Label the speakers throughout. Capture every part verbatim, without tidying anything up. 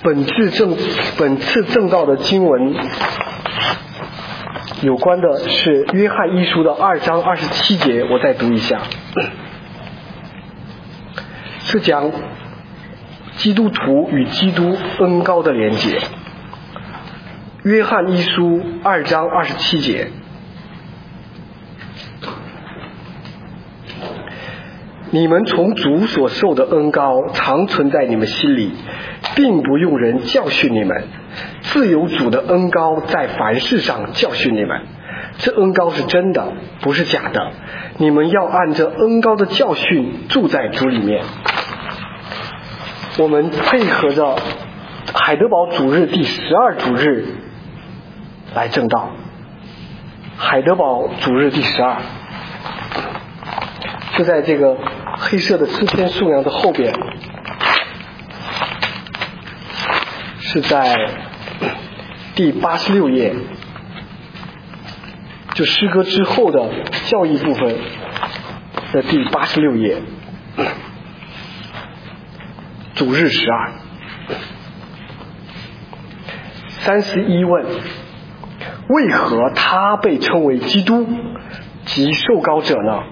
Speaker 1: 本次正本次正道的经文有关的是约翰一书的二章二十七节，我再读一下，是讲基督徒与基督恩膏的连结。约翰一书二章二十七节，你们从主所受的恩膏常存在你们心里，并不用人教训你们，自有主的恩膏在凡事上教训你们。这恩膏是真的，不是假的。你们要按这恩膏的教训住在主里面。我们配合着海德堡主日第十二主日来正道。海德堡主日第十二就在这个黑色的诗篇颂扬的后边，是在第八十六页，就诗歌之后的教义部分的第八十六页，主日十二。三十一问：为何他被称为基督即受膏者呢？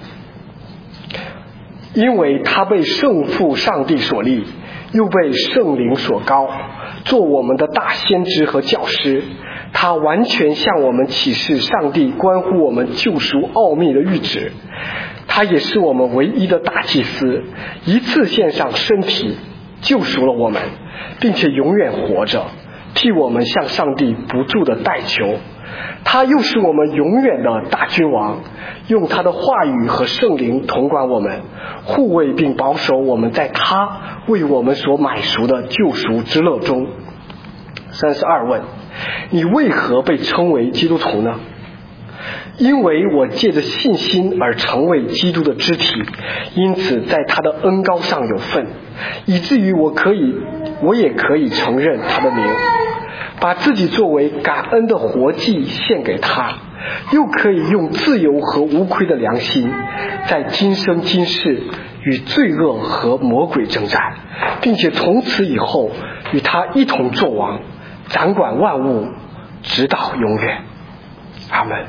Speaker 1: 因为他被圣父上帝所立，又被圣灵所膏，做我们的大先知和教师。他完全向我们启示上帝关乎我们救赎奥秘的预旨。他也是我们唯一的大祭司，一次献上身体救赎了我们，并且永远活着，替我们向上帝不住的代求。他又是我们永远的大君王，用他的话语和圣灵统管我们，护卫并保守我们在他为我们所买赎的救赎之乐中。三十二问：你为何被称为基督徒呢？因为我借着信心而成为基督的肢体，因此在他的恩膏上有份，以至于我可以我也可以承认他的名，把自己作为感恩的活祭献给他，又可以用自由和无亏的良心，在今生今世与罪恶和魔鬼征战，并且从此以后与他一同作王，掌管万物，直到永远。阿们。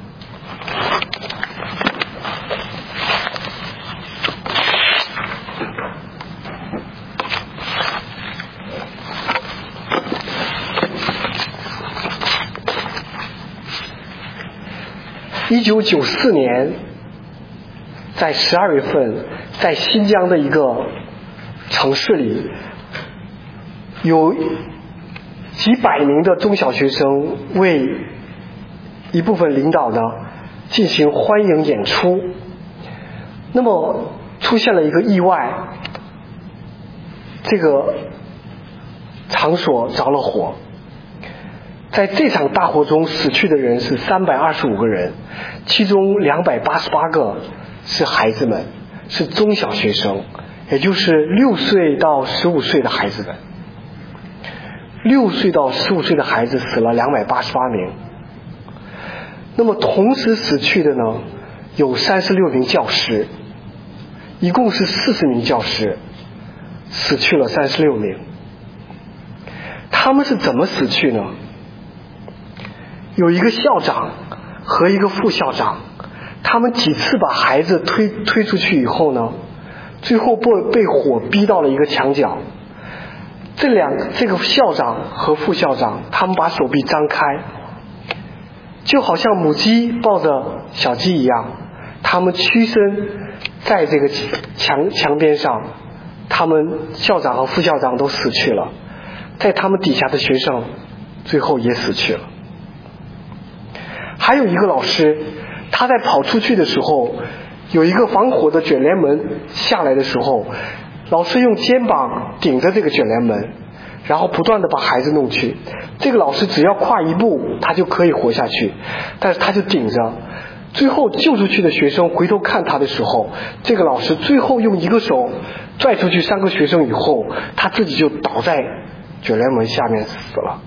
Speaker 1: 一九九四年，在十二月份，在新疆的一个城市里，有几百名的中小学生为一部分领导呢进行欢迎演出。那么出现了一个意外，这个场所着了火。在这场大火中死去的人是三百二十五个人，其中两百八十八个是孩子们，是中小学生，也就是六岁到十五岁的孩子们。六岁到十五岁的孩子死了两百八十八名。那么同时死去的呢，有三十六名教师，一共是四十名教师，死去了三十六名。他们是怎么死去呢？有一个校长和一个副校长，他们几次把孩子推推出去以后呢，最后被被火逼到了一个墙角。这两这个校长和副校长，他们把手臂张开，就好像母鸡抱着小鸡一样，他们屈身在这个墙墙边上。他们校长和副校长都死去了，在他们底下的学生最后也死去了。还有一个老师，他在跑出去的时候，有一个防火的卷帘门下来的时候，老师用肩膀顶着这个卷帘门，然后不断的把孩子弄去。这个老师只要跨一步他就可以活下去，但是他就顶着。最后救出去的学生回头看他的时候，这个老师最后用一个手拽出去三个学生以后，他自己就倒在卷帘门下面死了。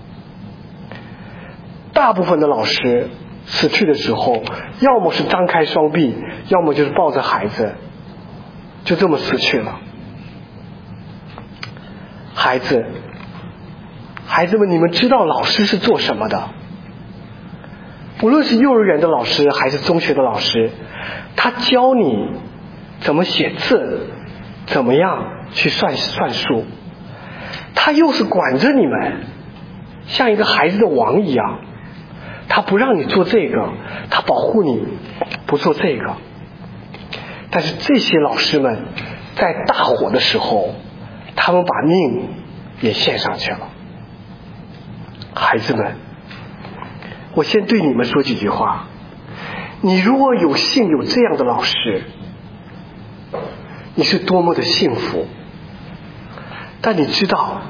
Speaker 1: 大部分的老师死去的时候，要么是张开双臂，要么就是抱着孩子，就这么死去了。孩子孩子们，你们知道老师是做什么的？无论是幼儿园的老师还是中学的老师，他教你怎么写字，怎么样去算算数，他又是管着你们，像一个孩子的王一样，他不让你做这个，他保护你不做这个。但是这些老师们在大火的时候，他们把命也献上去了。孩子们，我先对你们说几句话。你如果有幸有这样的老师，你是多么的幸福。但你知道，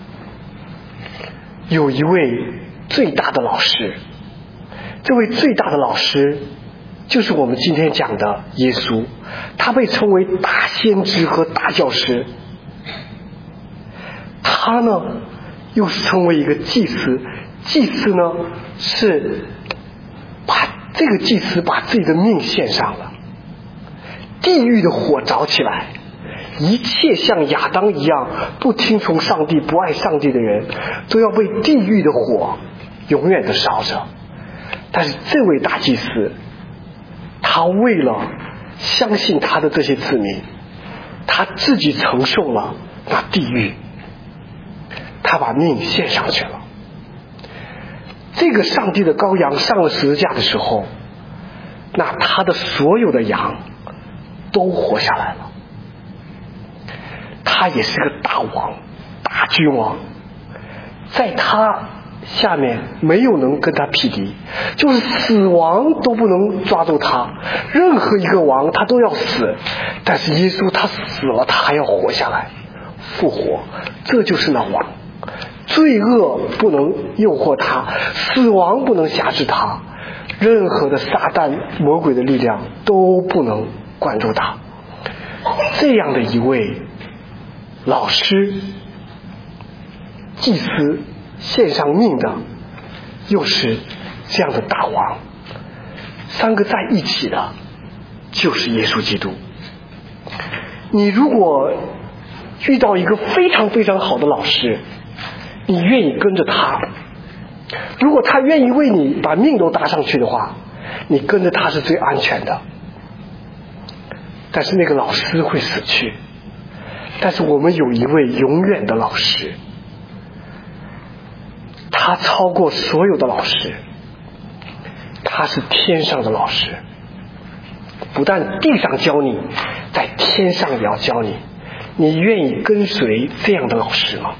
Speaker 1: 有一位最大的老师，这位最大的老师就是我们今天讲的耶稣，他被称为大先知和大教师。他呢又是称为一个祭司，祭司呢是把这个祭司把自己的命献上了。地狱的火着起来，一切像亚当一样不听从上帝不爱上帝的人都要被地狱的火永远的烧着。但是这位大祭司，他为了相信他的这些子民，他自己承受了那地狱，他把命献上去了。这个上帝的羔羊上了十字架的时候，那他的所有的羊都活下来了。他也是个大王，大君王，在他下面没有能跟他匹敌，就是死亡都不能抓住他，任何一个王他都要死，但是耶稣他死了，他还要活下来复活，这就是那王。罪恶不能诱惑他，死亡不能辖制他，任何的撒旦魔鬼的力量都不能管住他。这样的一位老师、祭司献上命的，又是这样的大王，三个在一起的就是耶稣基督。你如果遇到一个非常非常好的老师，你愿意跟着他，如果他愿意为你把命都搭上去的话，你跟着他是最安全的。但是那个老师会死去，但是我们有一位永远的老师，他超过所有的老师，他是天上的老师，不但地上教你，在天上也要教你。你愿意跟随这样的老师吗？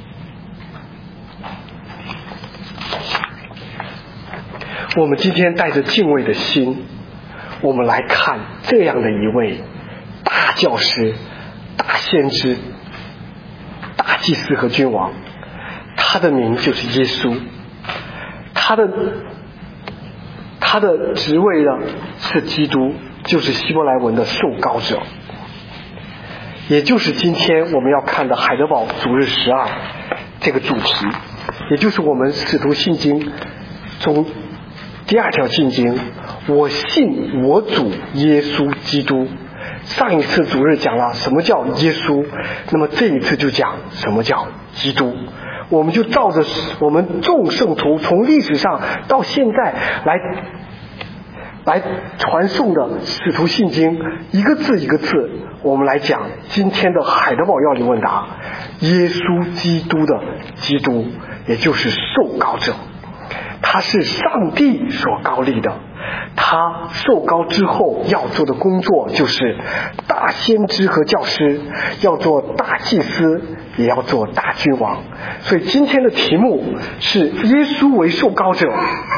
Speaker 1: 我们今天带着敬畏的心，我们来看这样的一位大教师、大先知、大祭司和君王，他的名就是耶稣。他的他的职位呢是基督，就是希伯来文的受膏者，也就是今天我们要看的海德堡主日十二这个主题，也就是我们使徒信经中第二条信经，我信我主耶稣基督。上一次主日讲了什么叫耶稣，那么这一次就讲什么叫基督。我们就照着我们众圣徒从历史上到现在来来传颂的使徒信经，一个字一个字，我们来讲今天的海德堡要理问答，耶稣基督的基督，也就是受膏者。他是上帝所膏立的，他受膏之后要做的工作就是大先知和教师，要做大祭司，也要做大君王。所以今天的题目是耶稣为受膏者，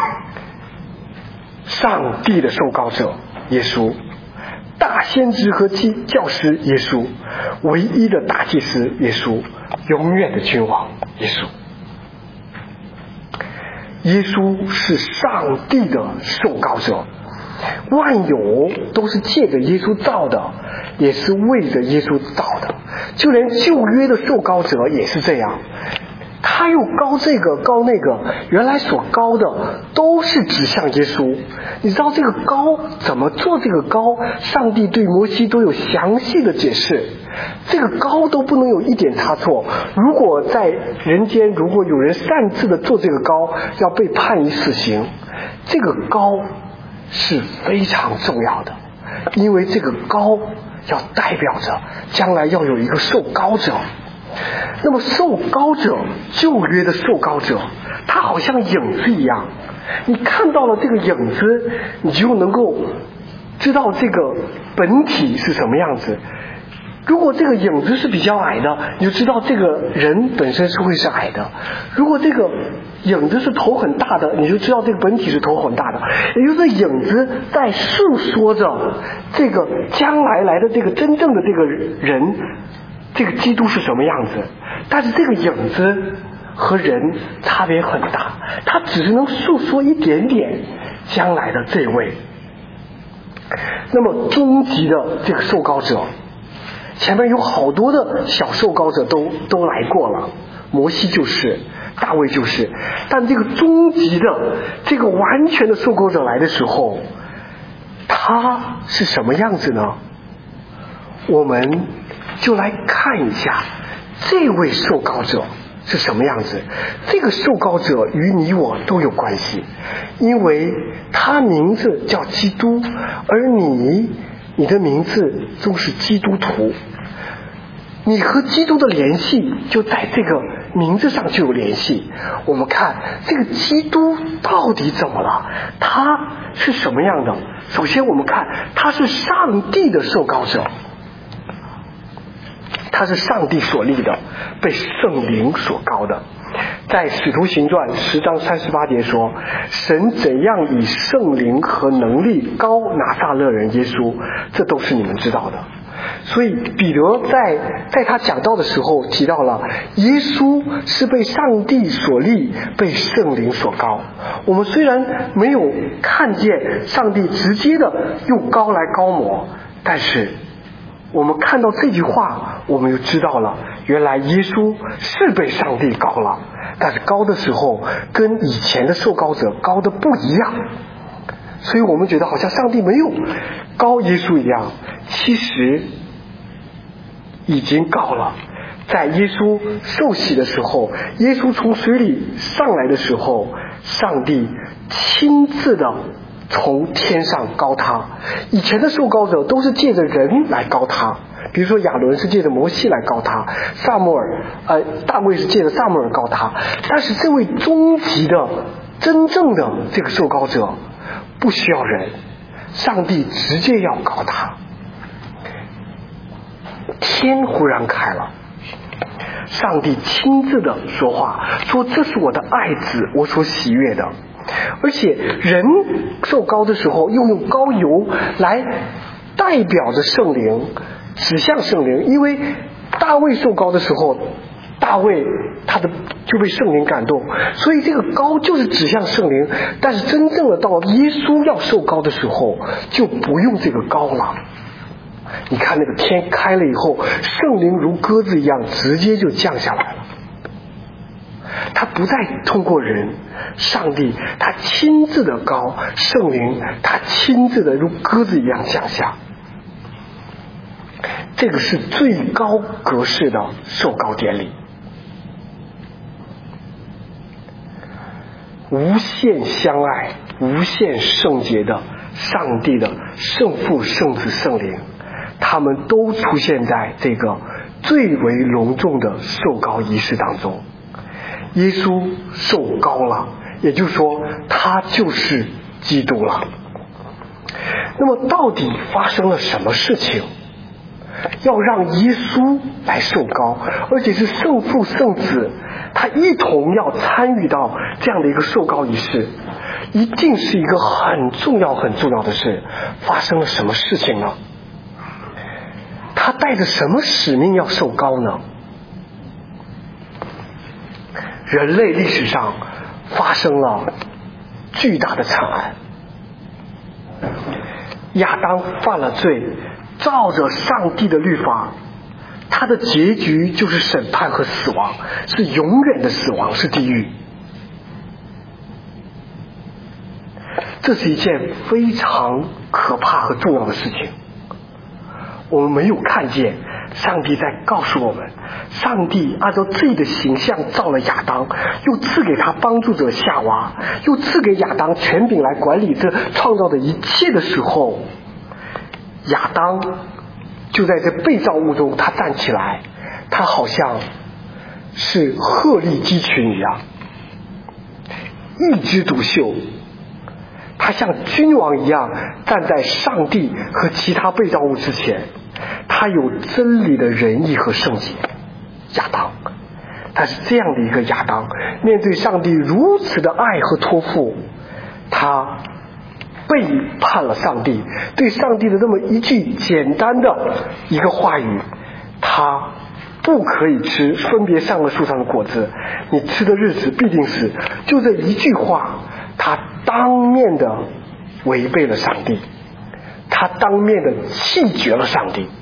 Speaker 1: 上帝的受膏者耶稣，大先知和教师耶稣，唯一的大祭司耶稣，永远的君王耶稣。耶稣是上帝的受膏者，万有都是借着耶稣造的，也是为着耶稣造的，就连旧约的受膏者也是这样，他又膏这个膏那个，原来所膏的都是指向耶稣。你知道这个膏怎么做，这个膏上帝对摩西都有详细的解释， 这个高都不能有一点差错。如果在人间，如果有人擅自的做这个高，要被判以死刑。这个高是非常重要的，因为这个高要代表着将来要有一个受膏者。那么受膏者，旧约的受膏者，他好像影子一样，你看到了这个影子，你就能够知道这个本体是什么样子。如果这个影子是比较矮的，你就知道这个人本身是会是矮的。如果这个影子是头很大的，你就知道这个本体是头很大的。也就是影子在诉说着这个将来来的这个真正的这个人，这个基督是什么样子。但是这个影子和人差别很大，它只是能诉说一点点将来的这位。那么终极的这个受膏者，前面有好多的小受膏者都都来过了，摩西就是，大卫就是，但这个终极的这个完全的受膏者来的时候，他是什么样子呢？我们就来看一下这位受膏者是什么样子。这个受膏者与你我都有关系，因为他名字叫基督，而你你的名字都是基督徒，你和基督的联系就在这个名字上就有联系。我们看这个基督到底怎么了，他是什么样的。首先我们看他是上帝的受膏者，他是上帝所立的，被圣灵所膏的。在使徒行传十章三十八节说，神怎样以圣灵和能力膏拿撒勒人耶稣，这都是你们知道的。所以彼得在在他讲道的时候提到了，耶稣是被上帝所立，被圣灵所膏。我们虽然没有看见上帝直接的用膏来膏抹，但是我们看到这句话，我们就知道了，原来耶稣是被上帝膏了，但是膏的时候跟以前的受膏者膏的不一样。所以我们觉得好像上帝没有膏耶稣一样，其实已经膏了。在耶稣受洗的时候，耶稣从水里上来的时候，上帝亲自的从天上膏他。以前的受膏者都是借着人来膏他，比如说亚伦是借着摩西来膏他，撒母耳呃大卫是借着撒母耳膏他。但是这位终极的真正的这个受膏者不需要人，上帝直接要膏他。天忽然开了，上帝亲自的说话，说这是我的爱子，我所喜悦的。而且人受膏的时候又用膏油来代表着圣灵，指向圣灵。因为大卫受膏的时候，大卫他的就被圣灵感动，所以这个膏就是指向圣灵。但是真正的到耶稣要受膏的时候，就不用这个膏了。你看那个天开了以后，圣灵如鸽子一样直接就降下来了。他不再通过人，上帝他亲自的膏，圣灵他亲自的如鸽子一样降下。这个是最高格式的受膏典礼，无限相爱、无限圣洁的上帝的圣父、圣子、圣灵，他们都出现在这个最为隆重的受膏仪式当中。耶稣受膏了，也就是说他就是基督了。那么到底发生了什么事情要让耶稣来受膏，而且是圣父圣子他一同要参与到这样的一个受膏仪式？一定是一个很重要很重要的事。发生了什么事情呢？他带着什么使命要受膏呢？人类历史上发生了巨大的惨案，亚当犯了罪，照着上帝的律法，他的结局就是审判和死亡，是永远的死亡，是地狱。这是一件非常可怕和重要的事情。我们没有看见， 上帝在告诉我们，上帝按照自己的形象造了亚当，又赐给他帮助者夏娃，又赐给亚当权柄来管理这创造的一切的时候，亚当就在这被造物中，他站起来，他好像是鹤立鸡群一样，一枝独秀，他像君王一样站在上帝和其他被造物之前，他有真理的仁义和圣洁。亚当，他是这样的一个亚当，面对上帝如此的爱和托付，他背叛了上帝，对上帝的这么一句简单的一个话语，他不可以吃分别善恶树上的果子，你吃的日子必定死。就这一句话，他当面的违背了上帝，他当面的弃绝了上帝。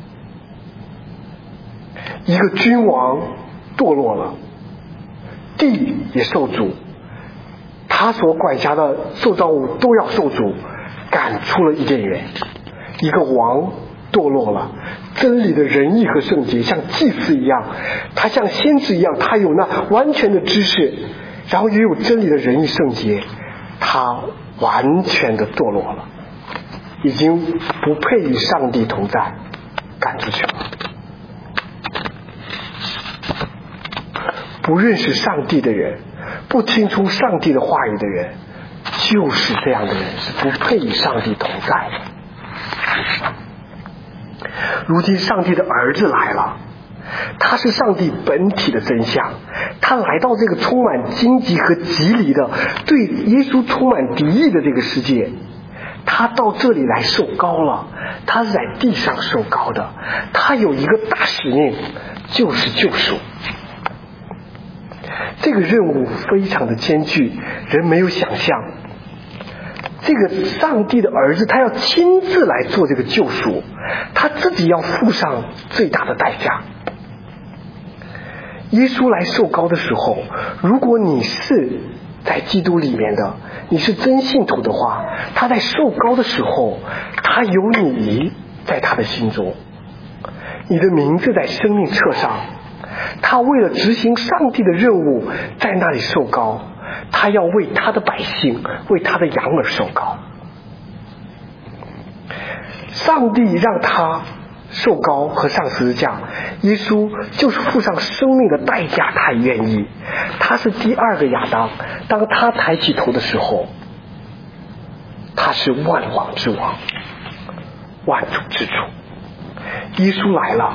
Speaker 1: 一个君王堕落了，地也受诅，他所管辖的受造物都要受诅，赶出了伊甸园。一个王堕落了，真理的仁义和圣洁像祭司一样，他像先知一样，他有那完全的知识，然后也有真理的仁义圣洁，他完全的堕落了，已经不配与上帝同在，赶出去了。不认识上帝的人，不听从上帝的话语的人，就是这样的人，是不配与上帝同在的。如今上帝的儿子来了，他是上帝本体的真相，他来到这个充满荆棘和棘藜的对耶稣充满敌意的这个世界，他到这里来受膏了，他是在地上受膏的，他有一个大使命，就是救赎。这个任务非常的艰巨，人没有想象，这个上帝的儿子他要亲自来做这个救赎，他自己要付上最大的代价。耶稣来受膏的时候，如果你是在基督里面的，你是真信徒的话，他在受膏的时候，他有你在他的心中，你的名字在生命册上，他为了执行上帝的任务在那里受膏，他要为他的百姓，为他的羊而受膏。上帝让他受膏和上十字架，耶稣就是付上生命的代价，他也愿意。他是第二个亚当，当他抬起头的时候，他是万王之王，万主之主。耶稣来了，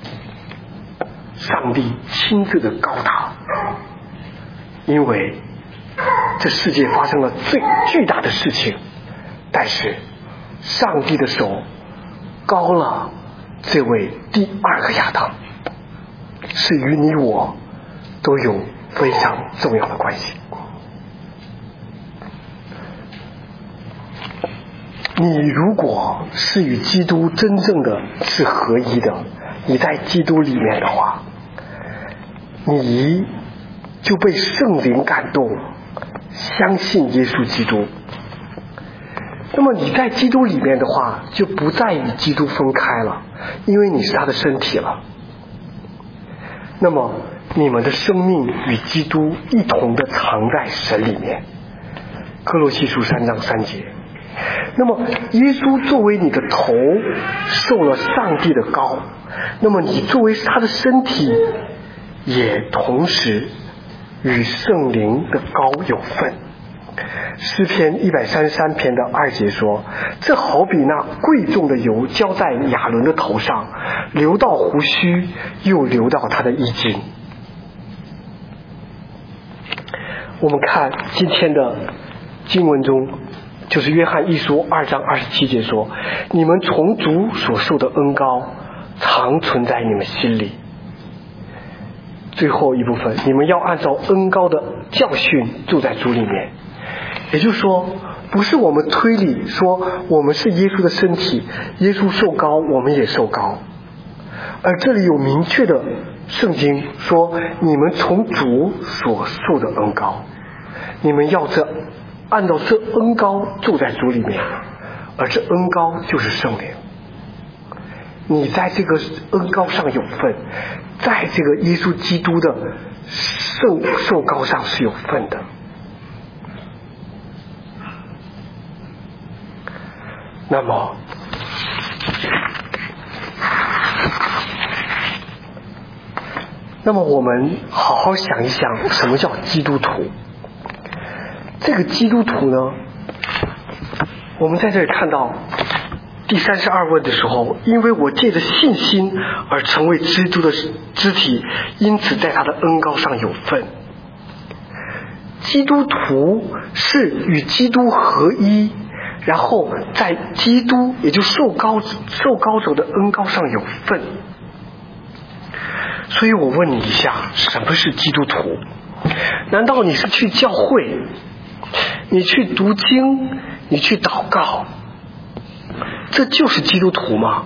Speaker 1: 上帝亲自的膏他，因为这世界发生了最巨大的事情，但是上帝的手膏了这位第二个亚当，是与你我都有非常重要的关系。你如果是与基督真正的是合一的，你在基督里面的话，你就被圣灵感动，相信耶稣基督。那么你在基督里面的话，就不再与基督分开了，因为你是他的身体了。那么你们的生命与基督一同的藏在神里面。哥罗西书三章三节。那么耶稣作为你的头，受了上帝的膏，那么你作为他的身体，也同时与圣灵的膏有份。诗篇一百三十三篇的二节说，这好比那贵重的油浇在亚伦的头上，流到胡须，又流到他的衣襟。我们看今天的经文中，就是约翰一书二章二十七节说，你们从主所受的恩膏常存在你们心里。最后一部分，你们要按照恩膏的教训住在主里面。也就是说，不是我们推理说我们是耶稣的身体，耶稣受膏我们也受膏，而这里有明确的圣经说，你们从主所受的恩膏，你们要这按照这恩膏住在主里面，而这恩膏就是圣灵。 你在这个恩膏上有份，在这个耶稣基督的圣受膏上是有份的。那么那么我们好好想一想，什么叫基督徒？这个基督徒呢，我们在这里看到第三十二问的时候，因为我借着信心而成为基督的肢体，因此在他的恩膏上有份。基督徒是与基督合一，然后在基督也就受膏受膏者的恩膏上有份。所以我问你一下，什么是基督徒？难道你是去教会，你去读经，你去祷告，这就是基督徒吗？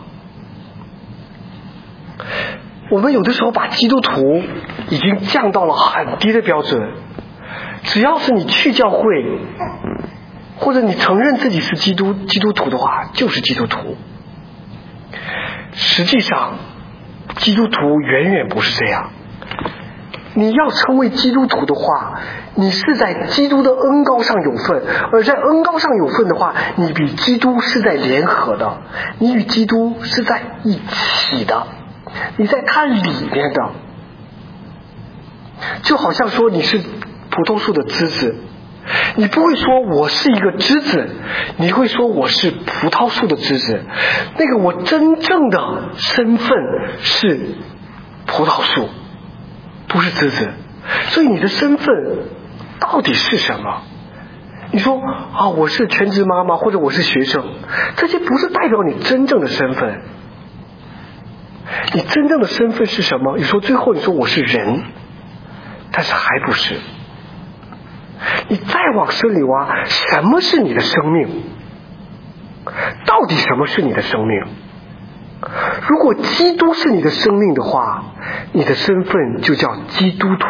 Speaker 1: 我们有的时候把基督徒已经降到了很低的标准，只要是你去教会，或者你承认自己是基督基督徒的话，就是基督徒。实际上基督徒远远不是这样。你要成为基督徒的话，你是在基督的恩膏上有份，而在恩膏上有份的话，你与基督是在联合的，你与基督是在一起的，你在他里面的。就好像说你是葡萄树的枝子，你不会说我是一个枝子，你会说我是葡萄树的枝子。那个我真正的身份是葡萄树，不是枝子。所以你的身份到底是什么？你说啊，我是全职妈妈，或者我是学生，这些不是代表你真正的身份。你真正的身份是什么？你说最后你说我是人，但是还不是。你再往深里挖，什么是你的生命？到底什么是你的生命？如果基督是你的生命的话，你的身份就叫基督徒。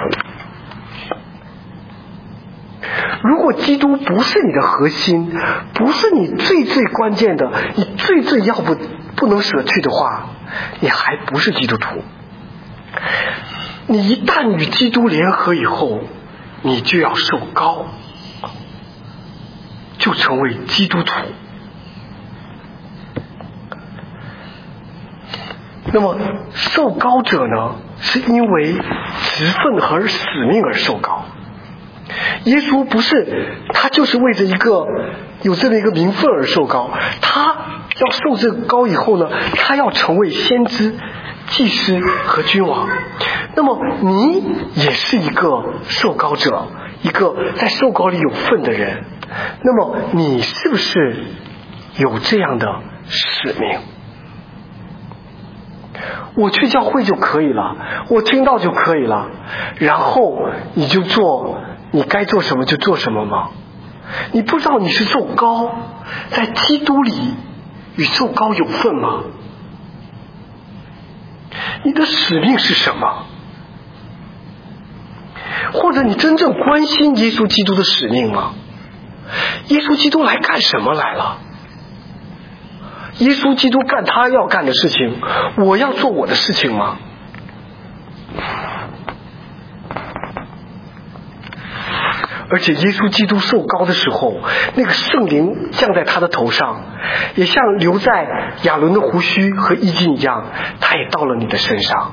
Speaker 1: 如果基督不是你的核心，不是你最最关键的，你最最要不不能舍去的话，你还不是基督徒。你一旦与基督联合以后，你就要受膏，就成为基督徒。那么受膏者呢，是因为职分和使命而受膏。耶稣不是，他就是为着一个有这么一个名分而受膏，他要受这个膏以后呢，他要成为先知、祭司和君王。那么你也是一个受膏者，一个在受膏里有份的人。那么你是不是有这样的使命？我去教会就可以了，我听到就可以了，然后你就做你该做什么就做什么吗？你不知道你是受膏，在基督里与受膏有份吗？你的使命是什么？或者你真正关心耶稣基督的使命吗？耶稣基督来干什么来了？耶稣基督干他要干的事情，我要做我的事情吗？而且耶稣基督受膏的时候，那个圣灵降在他的头上，也像留在亚伦的胡须和衣襟一样，他也到了你的身上。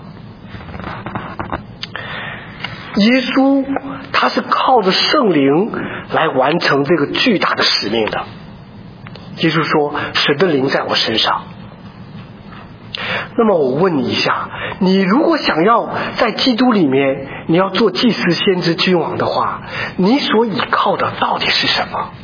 Speaker 1: 耶稣他是靠着圣灵来完成这个巨大的使命的。耶稣说，神的灵在我身上。那么我问你一下，你如果想要在基督里面，你要做祭司、先知、君王的话，你所倚靠的到底是什么？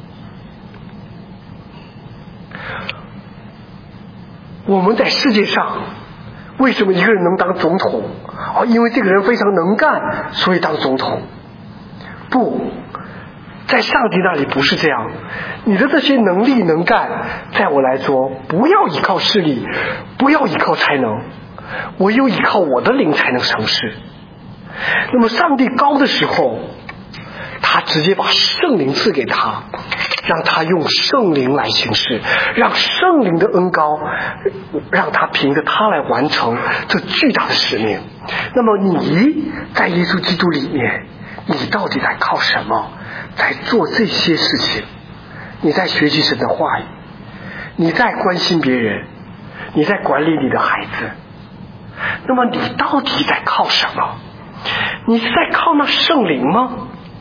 Speaker 1: 我们在世界上为什么一个人能当总统？哦，因为这个人非常能干，所以当总统。不，在上帝那里不是这样。你的这些能力能干，在我来说，不要依靠势力，不要依靠才能，唯有依靠我的灵才能成事。那么上帝高的时候，他直接把圣灵赐给他， 让他用圣灵来行事，让圣灵的恩膏让他凭着他来完成这巨大的使命。那么你在耶稣基督里面，你到底在靠什么在做这些事情？你在学习神的话语，你在关心别人，你在管理你的孩子，那么你到底在靠什么？你是在靠那圣灵吗？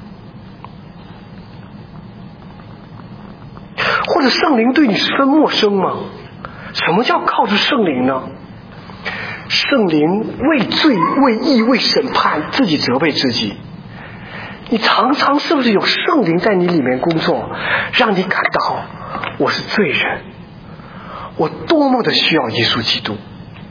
Speaker 1: 或者圣灵对你十分陌生吗？什么叫靠着圣灵呢？圣灵为罪、为义、为审判自己责备自己。你常常是不是有圣灵在你里面工作，让你感到我是罪人，我多么的需要耶稣基督？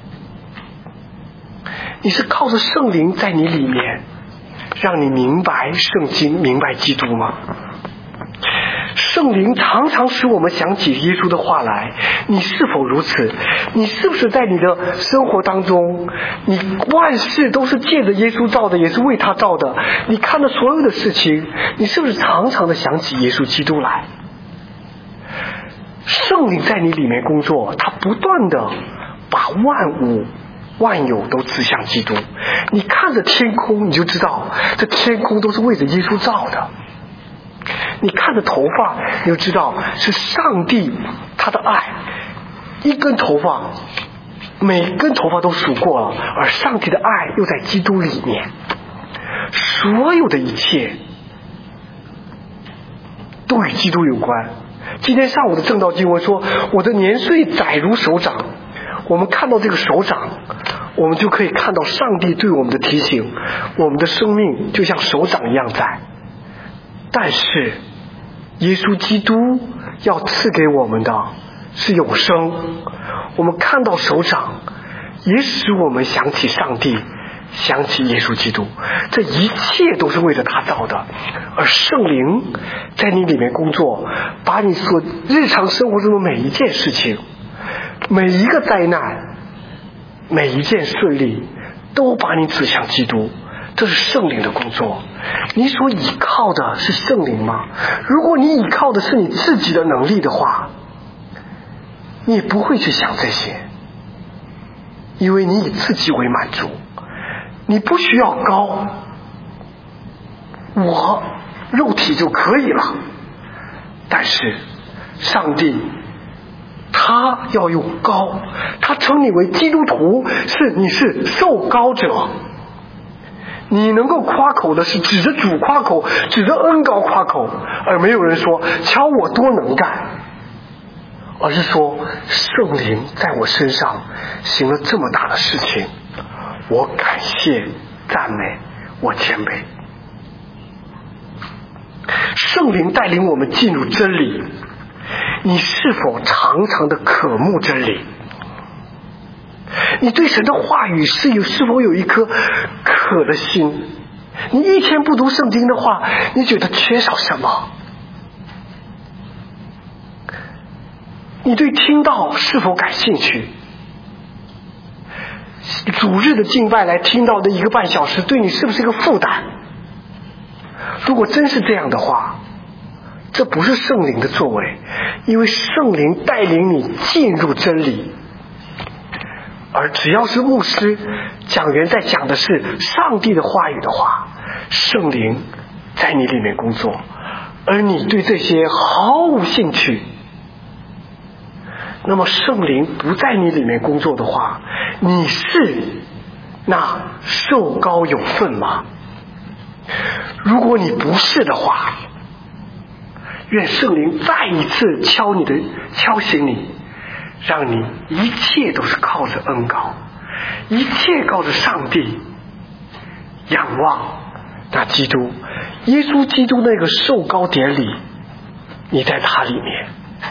Speaker 1: 你是靠着圣灵在你里面，让你明白圣经，明白基督吗？圣灵常常使我们想起耶稣的话来，你是否如此？你是不是在你的生活当中，你万事都是借着耶稣造的，也是为他造的，你看的所有的事情，你是不是常常的想起耶稣基督来？圣灵在你里面工作，他不断的把万物万有都指向基督。你看着天空，你就知道这天空都是为着耶稣造的。你看着头发，你就知道是上帝他的爱，一根头发每根头发都数过了，而上帝的爱又在基督里面。所有的一切都与基督有关。今天上午的正道经文说，我的年岁窄如手掌。我们看到这个手掌，我们就可以看到上帝对我们的提醒，我们的生命就像手掌一样窄。但是耶稣基督要赐给我们的是永生。我们看到手掌，也使我们想起上帝，想起耶稣基督。这一切都是为了他造的。而圣灵在你里面工作，把你所日常生活中的每一件事情，每一个灾难，每一件顺利，都把你指向基督。这是圣灵的工作。你所依靠的是圣灵吗？如果你依靠的是你自己的能力的话，你也不会去想这些，因为你以自己为满足，你不需要高，我肉体就可以了。但是上帝他要用高，他称你为基督徒，是你是受高者。你能够夸口的是指着主夸口，指着恩膏夸口，而没有人说瞧我多能干，而是说圣灵在我身上行了这么大的事情，我感谢赞美，我谦卑。圣灵带领我们进入真理，你是否常常的渴慕真理？你对神的话语是有是否有一颗渴的心？你一天不读圣经的话，你觉得缺少什么？你对听道是否感兴趣？主日的敬拜来听到的一个半小时，对你是不是一个负担？如果真是这样的话，这不是圣灵的作为，因为圣灵带领你进入真理。而只要是牧师讲员在讲的是上帝的话语的话，圣灵在你里面工作，而你对这些毫无兴趣，那么圣灵不在你里面工作的话，你是那受膏有份吗？如果你不是的话，愿圣灵再一次敲你的敲醒你，让你一切都是靠着恩膏，一切靠着上帝，仰望那基督，耶稣基督那个受膏典礼，你在他里面。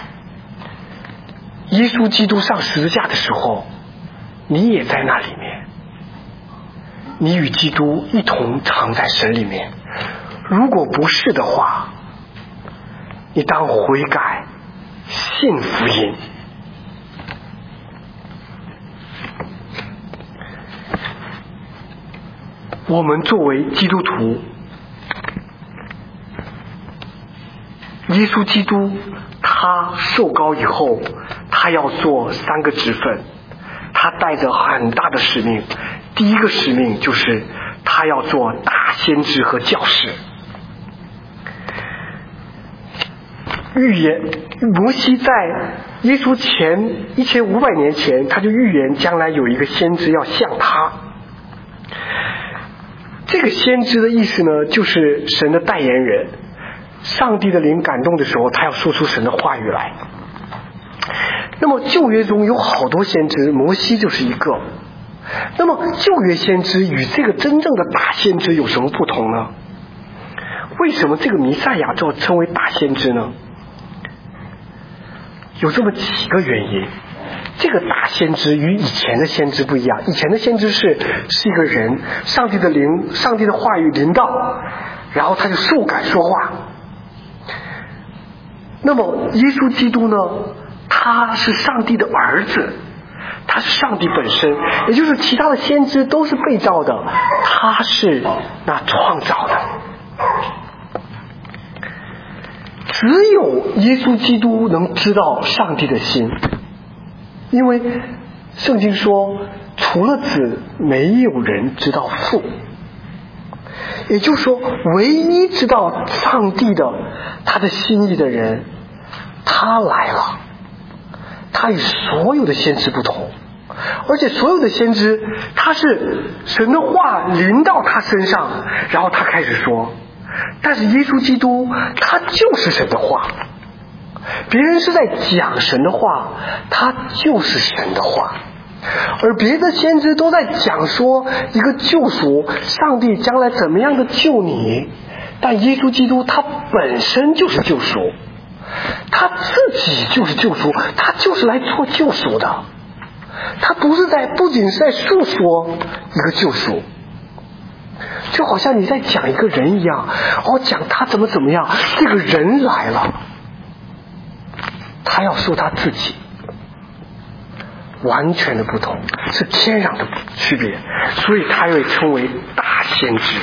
Speaker 1: 耶稣基督上十字架的时候，你也在那里面，你与基督一同藏在神里面。如果不是的话，你当悔改，信福音。我们作为基督徒， 耶稣基督他受膏以后，他要做三个职分，他带着很大的使命。第一个使命就是他要做大先知和教师。预言摩西在耶稣前一千五百年前，他就预言将来有一个先知要像他。这个先知的意思呢，就是神的代言人。上帝的灵感动的时候，他要说出神的话语来。那么旧约中有好多先知，摩西就是一个。那么旧约先知与这个真正的大先知有什么不同呢？为什么这个弥赛亚就称为大先知呢？有这么几个原因。这个大先知与以前的先知不一样，以前的先知是是一个人，上帝的灵上帝的话语临到，然后他就受感说话。那么耶稣基督呢，他是上帝的儿子，他是上帝本身，也就是其他的先知都是被造的，他是那创造的。只有耶稣基督能知道上帝的心，因为圣经说除了子没有人知道父，也就是说唯一知道上帝的他的心意的人他来了。他与所有的先知不同，而且所有的先知他是神的话临到他身上，然后他开始说。但是耶稣基督他就是神的话，别人是在讲神的话，他就是神的话。而别的先知都在讲说一个救赎，上帝将来怎么样的救你，但耶稣基督他本身就是救赎，他自己就是救赎，他就是来做救赎的。他不是在不仅是在述说一个救赎，就好像你在讲一个人一样，哦，讲他怎么怎么样，这个人来了，他要说他自己，完全的不同，是天壤的区别，所以他又称为大先知。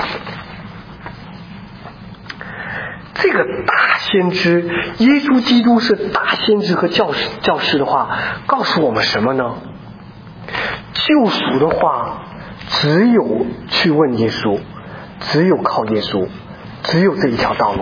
Speaker 1: 这个大先知，耶稣基督是大先知和教师教师的话，告诉我们什么呢？救赎的话只有去问耶稣，只有靠耶稣，只有这一条道路。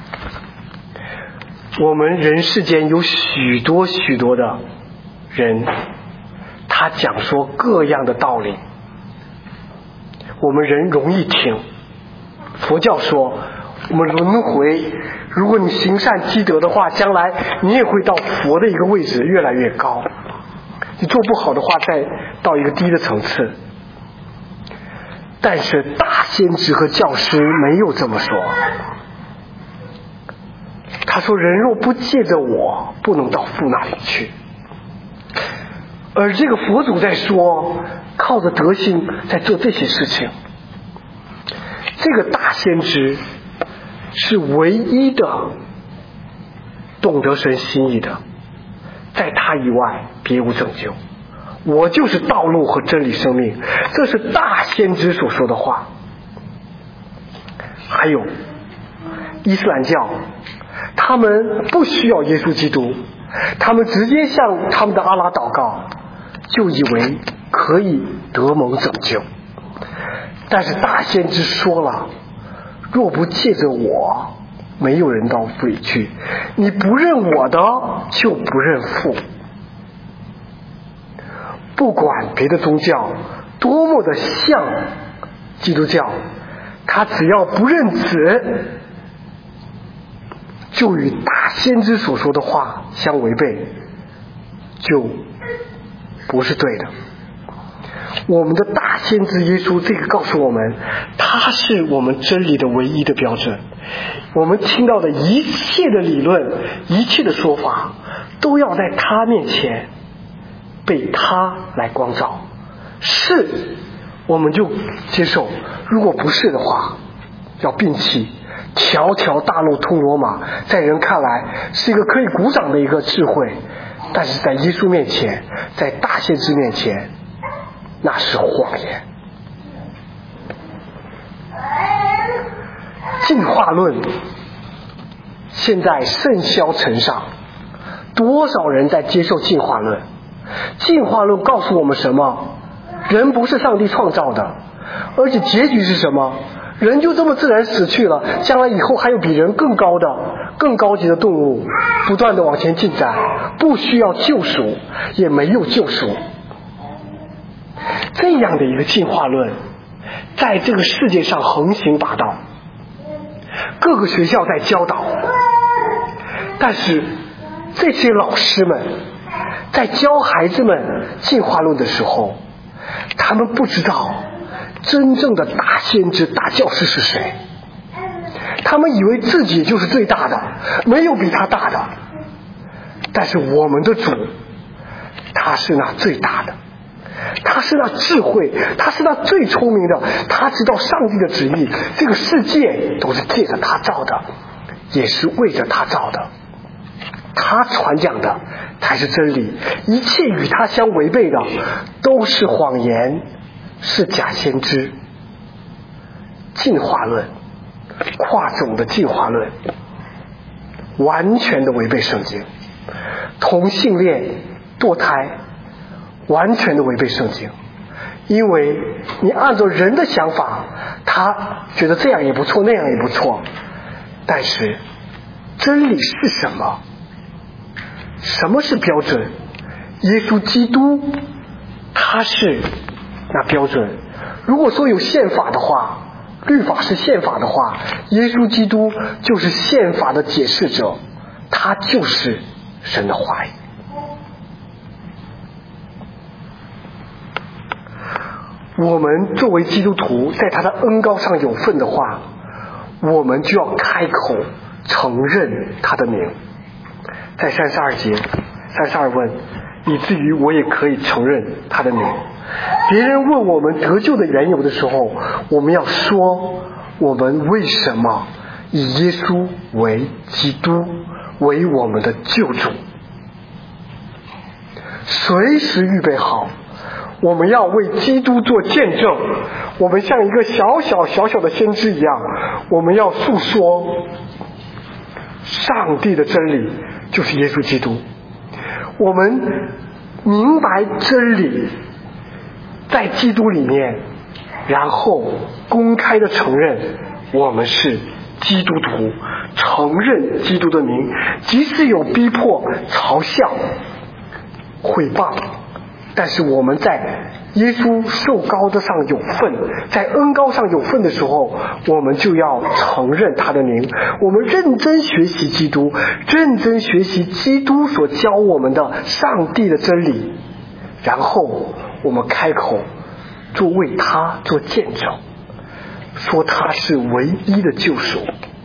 Speaker 1: 我们人世间有许多许多的人，他讲说各样的道理，我们人容易听。佛教说我们轮回，如果你行善积德的话，将来你也会到佛的一个位置越来越高，你做不好的话再到一个低的层次。但是大先知和教师没有这么说，他说人若不借着我，不能到父那里去。而这个佛祖在说，靠着德行在做这些事情。这个大先知是唯一的懂得神心意的，在他以外别无拯救。我就是道路和真理生命，这是大先知所说的话。还有伊斯兰教，他们不需要耶稣基督，他们直接向他们的阿拉祷告，就以为可以得蒙拯救。但是大先知说了，若不借着我，没有人到父里去，你不认我的，就不认父。不管别的宗教多么的像基督教，他只要不认子，就与大先知所说的话相违背，就不是对的。我们的大先知耶稣，这个告诉我们，他是我们真理的唯一的标准。我们听到的一切的理论，一切的说法，都要在他面前被他来光照。是我们就接受，如果不是的话，要摒弃。条条大路通罗马，在人看来是一个可以鼓掌的一个智慧，但是在耶稣面前，在大先知面前，那是谎言。进化论现在甚嚣尘上，多少人在接受进化论？进化论告诉我们什么？人不是上帝创造的，而且结局是什么？人就这么自然死去了，将来以后还有比人更高的、更高级的动物不断的往前进展，不需要救赎，也没有救赎。这样的一个进化论在这个世界上横行霸道，各个学校在教导，但是这些老师们在教孩子们进化论的时候，他们不知道真正的大先知、大教师是谁。他们以为自己就是最大的，没有比他大的。但是我们的主，他是那最大的，他是那智慧，他是那最聪明的，他知道上帝的旨意，这个世界都是借着他造的，也是为着他造的。他传讲的才是真理，一切与他相违背的都是谎言，是假先知。进化论，跨种的进化论，完全的违背圣经。同性恋、堕胎，完全的违背圣经。因为你按照人的想法，他觉得这样也不错，那样也不错，但是真理是什么？什么是标准？耶稣基督他是那标准。如果说有宪法的话，律法是宪法的话，耶稣基督就是宪法的解释者，他就是神的话语。我们作为基督徒，在他的恩膏上有份的话，我们就要开口承认他的名。在三十二节，三十二问，以至于我也可以承认他的名。别人问我们得救的缘由的时候，我们要说我们为什么以耶稣为基督，为我们的救主。随时预备好，我们要为基督做见证。我们像一个小小小小的先知一样，我们要诉说上帝的真理，就是耶稣基督。我们明白真理在基督里面，然后公开的承认我们是基督徒，承认基督的名，即使有逼迫、嘲笑、毁谤，但是我们在耶稣受膏的上有份，在恩膏上有份的时候，我们就要承认他的名。我们认真学习基督，认真学习基督所教我们的上帝的真理，然后我们开口做为他做见证，说他是唯一的救赎。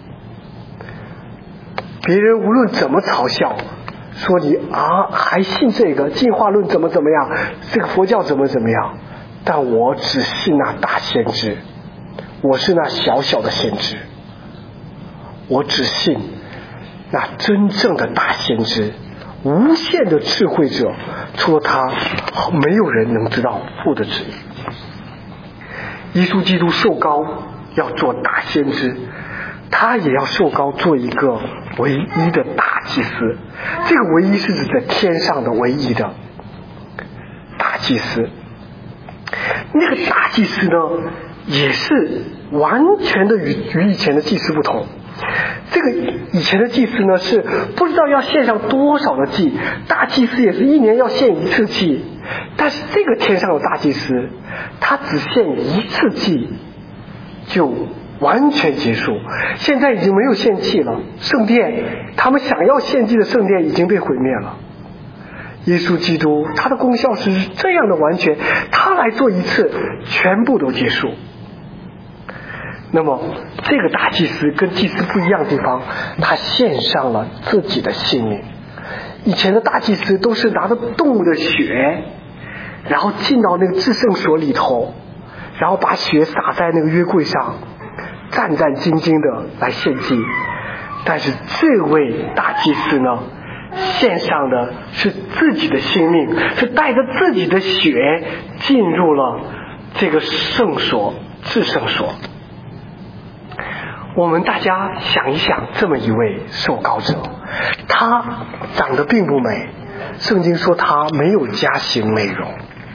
Speaker 1: 别人无论怎么嘲笑，说你啊还信这个进化论怎么怎么样，这个佛教怎么怎么样，但我只信那大先知，我是那小小的先知，我只信那真正的大先知，无限的智慧者，除了他没有人能知道父的旨意。耶稣基督受膏要做大先知，他也要受膏做一个唯一的大祭司。这个唯一是指在天上的唯一的大祭司。那个大祭司呢，也是完全的与与以前的祭司不同。这个以前的祭司呢，是不知道要献上多少的祭，大祭司也是一年要献一次祭，但是这个天上的大祭司，他只献一次祭就完全结束。现在已经没有献祭了，圣殿他们想要献祭的圣殿已经被毁灭了。耶稣基督他的功效是这样的完全，他来做一次全部都结束。那么这个大祭司跟祭司不一样的地方，他献上了自己的性命。以前的大祭司都是拿着动物的血，然后进到那个至圣所里头，然后把血洒在那个约柜上，战战兢兢的来献祭。但是这位大祭司呢，献上的是自己的性命，是带着自己的血进入了这个圣所、至圣所。 我们大家想一想，这么一位受膏者，他长得并不美，圣经说他没有佳形美容，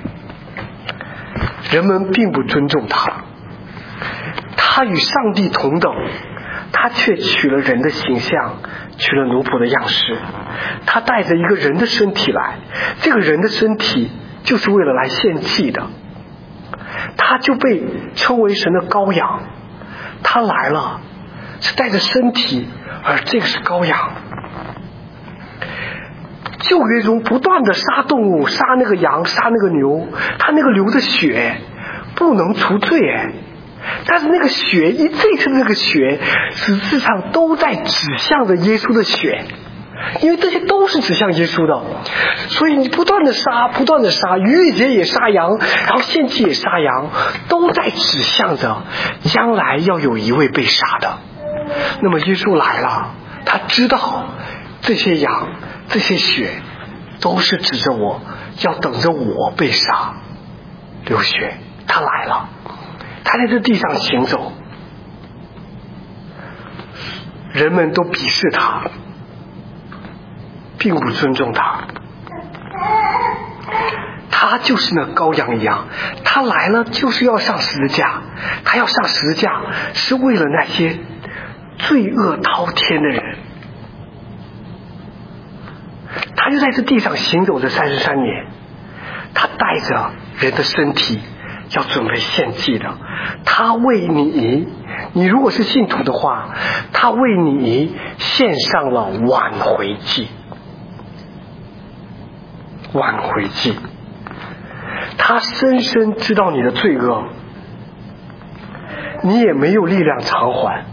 Speaker 1: 人们并不尊重他，他与上帝同等，他却取了人的形象，取了奴仆的样式，他带着一个人的身体来，这个人的身体就是为了来献祭的，他就被称为神的羔羊。他来了是带着身体，而这个是羔羊。旧约中不断的杀动物，杀那个羊，杀那个牛，他那个流的血不能除罪哎，但是那个血一这次那个血实质上都在指向着耶稣的血，因为这些都是指向耶稣的，所以你不断的杀，不断的杀，逾越节也杀羊，然后献祭也杀羊，都在指向着将来要有一位被杀的。那么耶稣来了，他知道这些羊这些血都是指着我，要等着我被杀流血。他来了，他在这地上行走，人们都鄙视他，并不尊重他。他就是那羔羊一样，他来了就是要上十字架，他要上十字架是为了那些罪恶滔天的人。他就在这地上行走这三十三年，他带着人的身体要准备献祭的，他为你，你如果是信徒的话，他为你献上了挽回祭。挽回祭，他深深知道你的罪恶，你也没有力量偿还，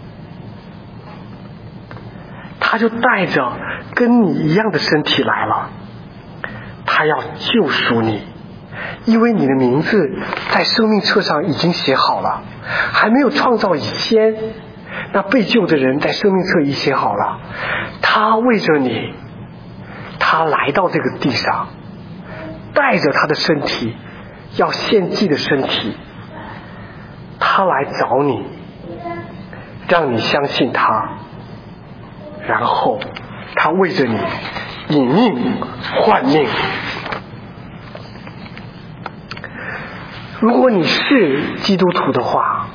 Speaker 1: 他就带着跟你一样的身体来了，他要救赎你，因为你的名字在生命册上已经写好了，还没有创造以前，那被救的人在生命册已写好了，他为着你，他来到这个地上，带着他的身体，要献祭的身体，他来找你，让你相信他，然后他为着你以命换命。如果你是基督徒的话，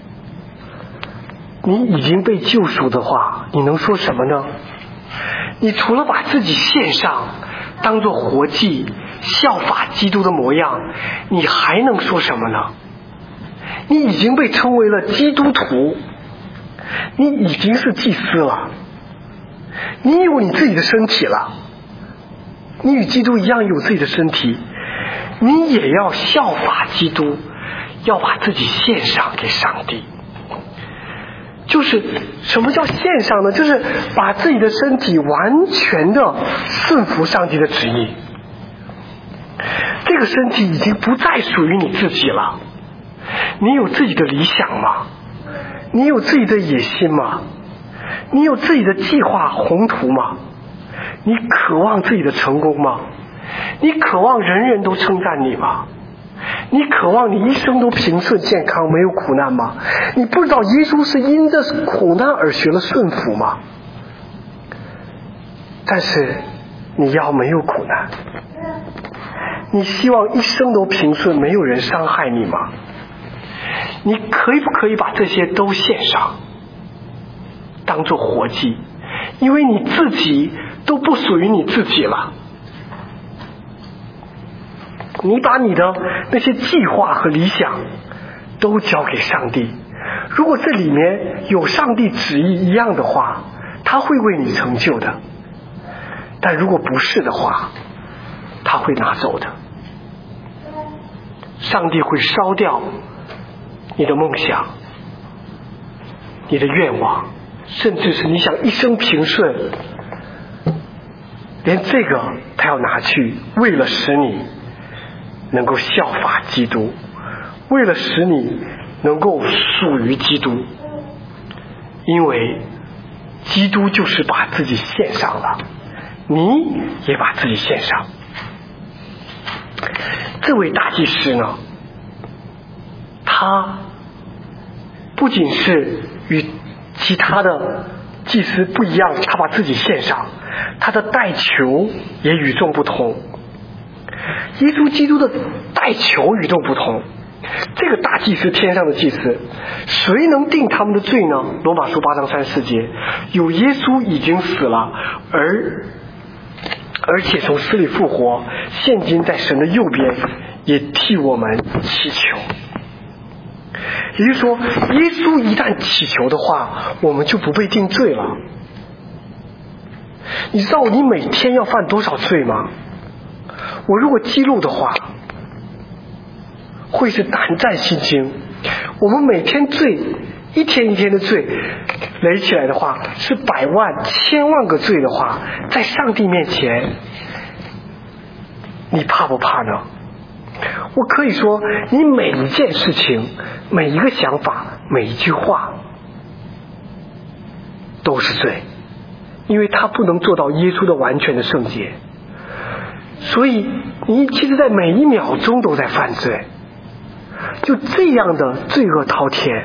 Speaker 1: 你已经被救赎的话，你能说什么呢？你除了把自己献上当作活祭，效法基督的模样，你还能说什么呢？你已经被称为了基督徒，你已经是祭司了，你有你自己的身体了，你与基督一样有自己的身体，你也要效法基督，要把自己献上给上帝。就是什么叫献上呢？就是把自己的身体完全的顺服上帝的旨意。这个身体已经不再属于你自己了，你有自己的理想吗？你有自己的野心吗？你有自己的计划宏图吗？你渴望自己的成功吗？你渴望人人都称赞你吗？你渴望你一生都平顺健康，没有苦难吗？你不知道耶稣是因着苦难而学了顺服吗？但是你要没有苦难，你希望一生都平顺，没有人伤害你吗？你可以不可以把这些都献上，当作活祭？因为你自己都不属于你自己了，你把你的那些计划和理想都交给上帝，如果这里面有上帝旨意一样的话，他会为你成就的，但如果不是的话，他会拿走的。上帝会烧掉你的梦想，你的愿望，甚至是你想一生平顺，连这个他要拿去，为了使你能够效法基督，为了使你能够属于基督，因为基督就是把自己献上了，你也把自己献上。这位大祭司呢，他不仅是与其他的祭司不一样，他把自己献上，他的代求也与众不同。耶稣基督的代求与众不同，这个大祭司，天上的祭司，谁能定他们的罪呢？罗马书八章三十四节，有耶稣已经死了，而而且从死里复活，现今在神的右边，也替我们祈求。也就是说，耶稣一旦祈求的话，我们就不被定罪了。你知道你每天要犯多少罪吗？我如果记录的话，会是胆战心惊。我们每天罪，一天一天的罪累起来的话，是百万千万个罪的话，在上帝面前，你怕不怕呢？我可以说，你每一件事情，每一个想法，每一句话都是罪，因为他不能做到耶稣的完全的圣洁，所以你其实在每一秒钟都在犯罪。就这样的罪恶滔天，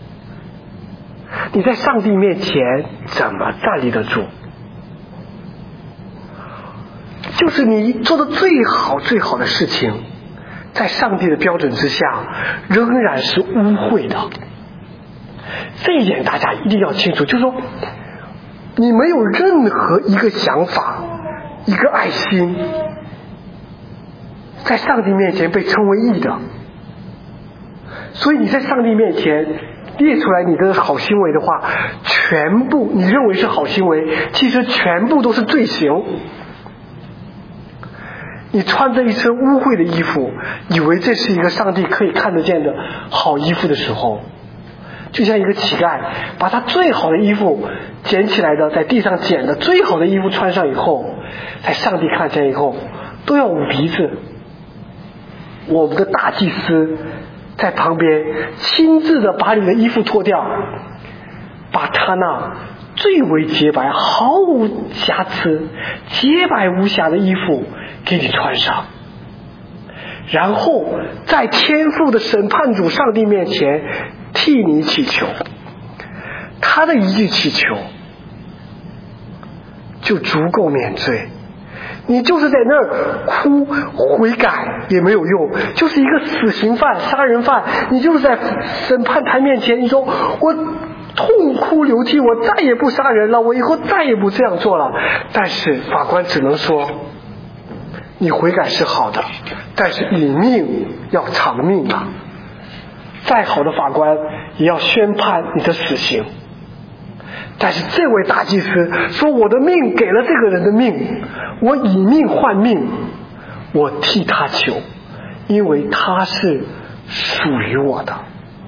Speaker 1: 你在上帝面前怎么站立得住？就是你做的最好最好的事情，在上帝的标准之下仍然是污秽的。这一点大家一定要清楚，就是说你没有任何一个想法，一个爱心在上帝面前被称为义的，所以你在上帝面前列出来你的好行为的话，全部你认为是好行为，其实全部都是罪行。你穿着一身污秽的衣服，以为这是一个上帝可以看得见的好衣服的时候，就像一个乞丐把他最好的衣服捡起来的，在地上捡的最好的衣服穿上以后，在上帝看见以后都要捂鼻子。我们的大祭司在旁边亲自的把你的衣服脱掉，把他那最为洁白毫无瑕疵洁白无瑕的衣服给你穿上，然后在天父的审判主上帝面前替你祈求。他的一句祈求就足够免罪。你就是在那儿哭悔改也没有用，就是一个死刑犯杀人犯，你就是在审判台面前，你说我痛哭流涕，我再也不杀人了，我以后再也不这样做了，但是法官只能说你悔改是好的，但是你命要偿命啊！再好的法官也要宣判你的死刑。但是这位大祭司说，我的命给了这个人的命，我以命换命，我替他求，因为他是属于我的。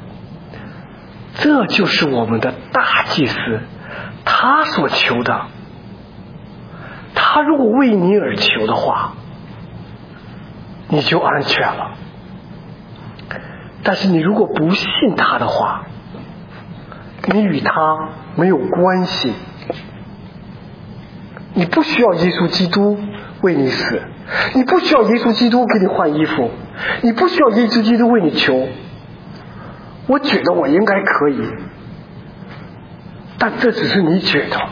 Speaker 1: 这就是我们的大祭司，他所求的。他如果为你而求的话，你就安全了。但是你如果不信他的话，你与他没有关系。你不需要耶稣基督为你死，你不需要耶稣基督给你换衣服，你不需要耶稣基督为你求。我觉得我应该可以，但这只是你觉得。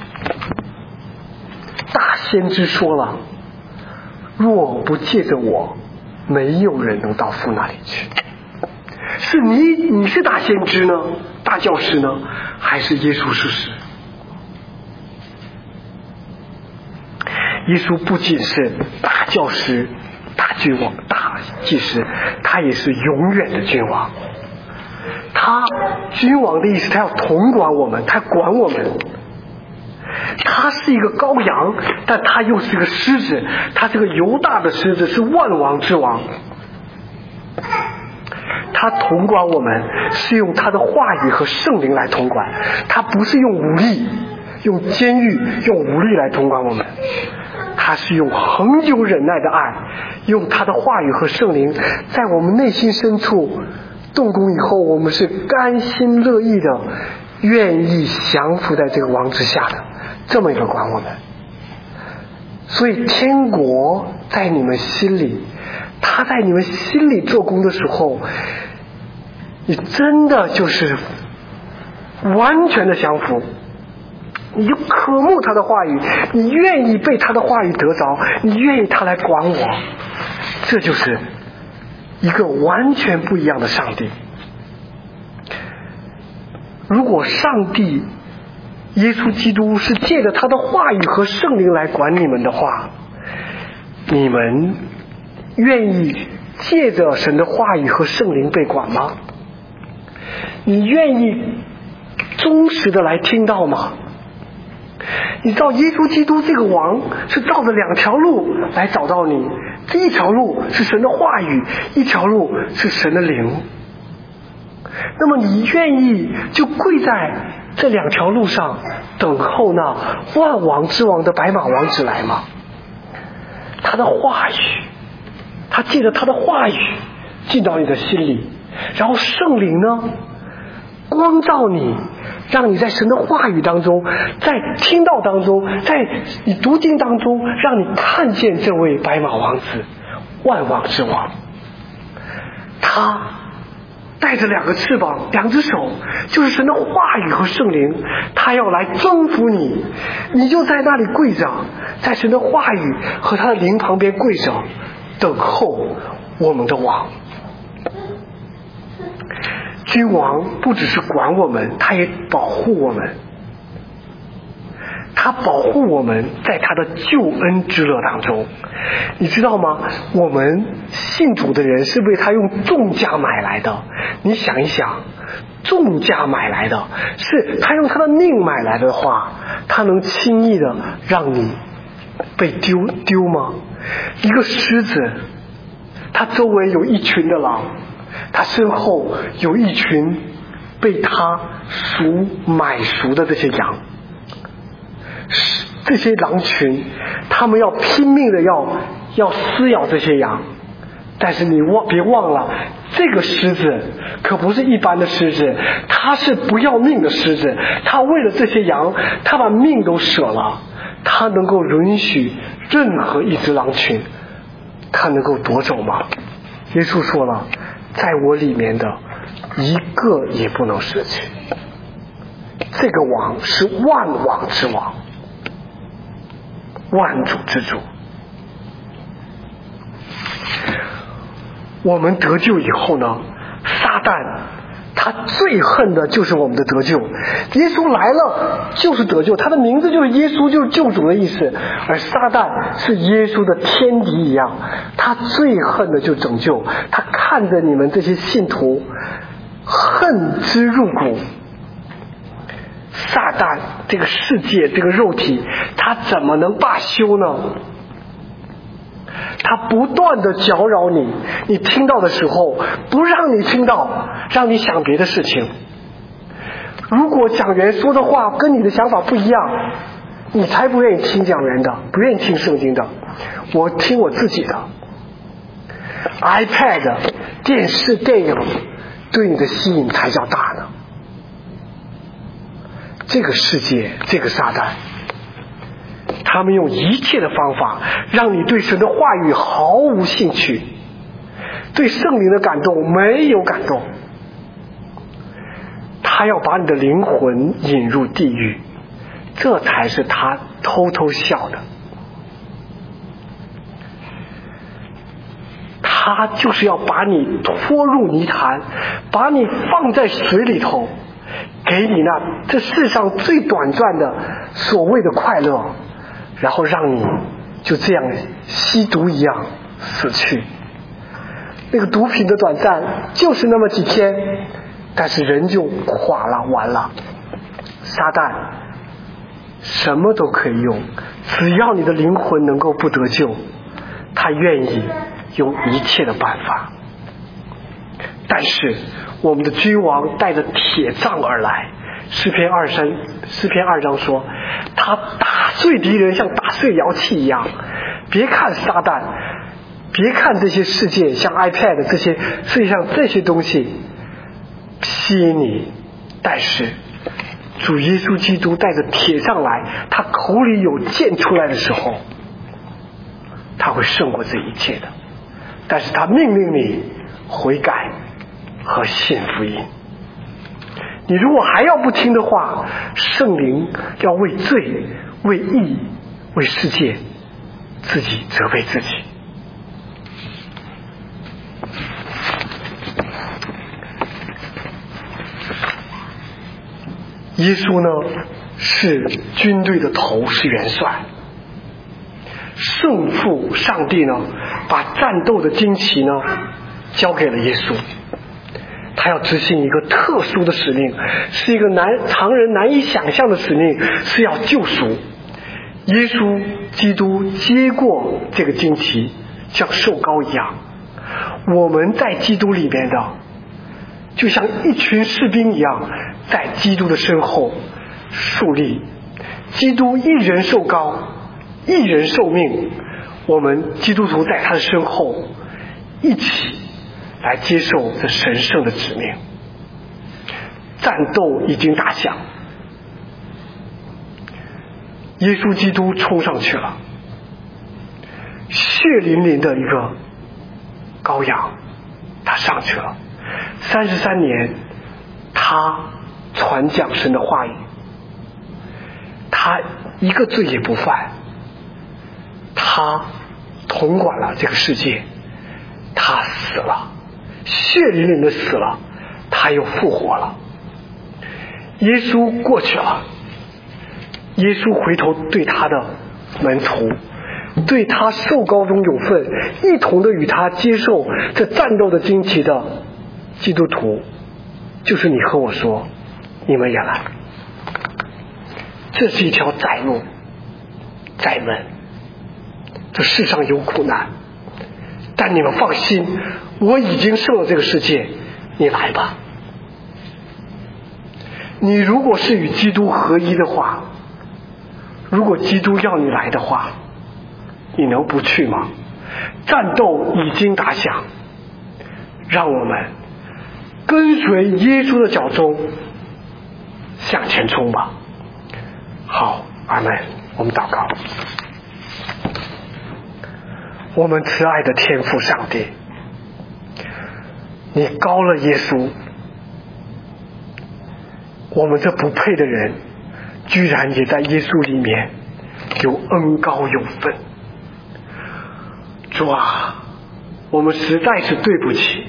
Speaker 1: 大先知说了，若不借着我，没有人能到父那里去。是你你是大先知呢，大教师呢，还是耶稣是？耶稣不仅是大教师、大君王、大祭司，他也是永远的君王。他君王的意思，他要统管我们，他管我们。他是一个羔羊，但他又是一个狮子，他是个犹大的狮子，是万王之王。他统管我们是用他的话语和圣灵来统管，他不是用武力、用监狱、用武力来统管我们，他是用恒久忍耐的爱，用他的话语和圣灵在我们内心深处动工以后，我们是甘心乐意的愿意降服在这个王之下的这么一个管我们。所以天国在你们心里，他在你们心里做工的时候，你真的就是完全的降服，你就渴慕他的话语，你愿意被他的话语得着，你愿意他来管我，这就是一个完全不一样的上帝。如果上帝耶稣基督是借着他的话语和圣灵来管你们的话，你们愿意借着神的话语和圣灵被管吗？你愿意忠实的来听到吗？你知道耶稣基督这个王是照着两条路来找到你，这一条路是神的话语，一条路是神的灵。那么你愿意就跪在这两条路上等候那万王之王的白马王子来吗？他的话语，他借着他的话语进到你的心里，然后圣灵呢光照你，让你在神的话语当中，在听到当中，在你读经当中，让你看见这位白马王子，万王之王。他带着两个翅膀，两只手，就是神的话语和圣灵，他要来征服你，你就在那里跪着，在神的话语和他的灵旁边跪着，等候我们的王。君王不只是管我们，他也保护我们，他保护我们在他的救恩之乐当中。你知道吗？我们信主的人是被他用重价买来的。你想一想，重价买来的，是他用他的命买来的话，他能轻易的让你被丢丢吗？一个狮子，他周围有一群的狼，他身后有一群被他赎买赎的这些羊，这些狼群他们要拼命的要要撕咬这些羊，但是你忘别忘了，这个狮子可不是一般的狮子，他是不要命的狮子，他为了这些羊他把命都舍了，他能够允许任何一只狼群他能够夺走吗？耶稣说了，在我里面的一个也不能失去。这个王是万王之王，万主之主。我们得救以后呢，撒旦他最恨的就是我们的得救。耶稣来了就是得救，他的名字就是耶稣，就是救主的意思。而撒旦是耶稣的天敌一样，他最恨的就是拯救。他看着你们这些信徒恨之入骨。撒旦这个世界这个肉体他怎么能罢休呢？他不断的搅扰你，你听到的时候不让你听到，让你想别的事情。如果讲员说的话跟你的想法不一样，你才不愿意听讲员的，不愿意听圣经的。我听我自己的。 iPad 电视电影对你的吸引才叫大呢。这个世界这个撒旦他们用一切的方法让你对神的话语毫无兴趣，对圣灵的感动没有感动，他要把你的灵魂引入地狱，这才是他偷偷笑的。他就是要把你拖入泥潭，把你放在水里头，给你那这世上最短暂的所谓的快乐，然后让你就这样吸毒一样死去。那个毒品的短暂就是那么几天，但是人就垮了，完了。撒旦什么都可以用，只要你的灵魂能够不得救，他愿意用一切的办法。但是我们的君王带着铁杖而来，诗篇二三诗篇二章说，他打碎敌人像打碎摇器一样。别看撒旦，别看这些世界像 iPad 这些世界上这些东西吸引你，但是主耶稣基督带着铁杖来，他口里有剑出来的时候，他会胜过这一切的。但是他命令你悔改和信福音。 你如果还要不听的话，圣灵要为罪、为义、为世界自己责备自己。耶稣呢是军队的头，是元帅。圣父上帝呢把战斗的旌旗呢交给了耶稣，他要执行一个特殊的使命，是一个难常人难以想象的使命，是要救赎。耶稣基督接过这个旌旗，像受膏一样。我们在基督里面的就像一群士兵一样，在基督的身后树立。基督一人受膏，一人受命，我们基督徒在他的身后一起来接受这神圣的使命。战斗已经打响，耶稣基督冲上去了，血淋淋的一个羔羊，他上去了。三十三年，他传讲神的话语，他一个罪也不犯，他统管了这个世界，他死了，血淋淋的死了，他又复活了。耶稣过去了，耶稣回头对他的门徒，对他受膏中有份，一同的与他接受这战斗的旌旗的基督徒，就是你和我说，你们也来。这是一条窄路窄门，这世上有苦难，但你们放心，我已经胜了这个世界，你来吧。你如果是与基督合一的话，如果基督要你来的话，你能不去吗？战斗已经打响，让我们跟随耶稣的脚踪向前冲吧。好，阿们。我们祷告。我们慈爱的天父上帝，你膏了耶稣，我们这不配的人居然也在耶稣里面有恩膏有分。主啊，我们实在是对不起，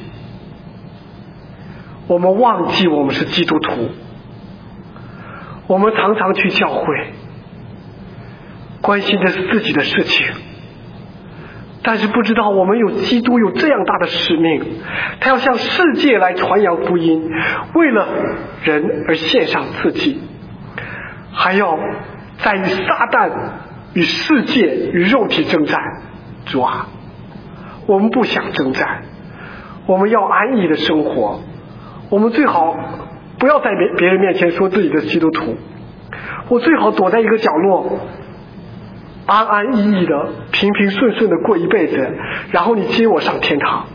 Speaker 1: 我们忘记我们是基督徒，我们常常去教会，关心的是自己的事情，但是不知道我们有基督有这样大的使命，他要向世界来传扬福音，为了人而献上自己，还要在与撒旦与世界与肉体征战。主啊，我们不想征战，我们要安逸的生活，我们最好不要在别别人面前说自己的基督徒，我最好躲在一个角落，安安逸逸的平平顺顺的过一辈子，然后你接我上天堂。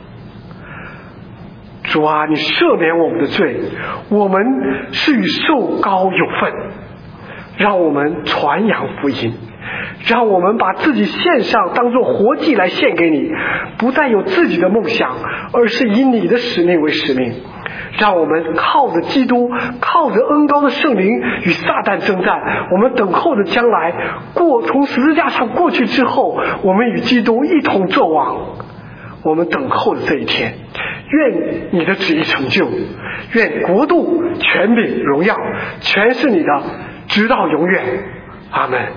Speaker 1: 主啊，你赦免我们的罪，我们是与受膏有份，让我们传扬福音，让我们把自己献上，当作活祭来献给你，不再有自己的梦想，而是以你的使命为使命。让我们靠着基督，靠着恩膏的圣灵与撒旦征战，我们等候着将来过从十字架上过去之后，我们与基督一同作王。我们等候着这一天，愿你的旨意成就，愿国度权柄荣耀全是你的，直到永远。阿们。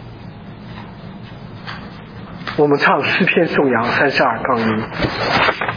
Speaker 1: 我们唱诗篇颂扬三十二杠一。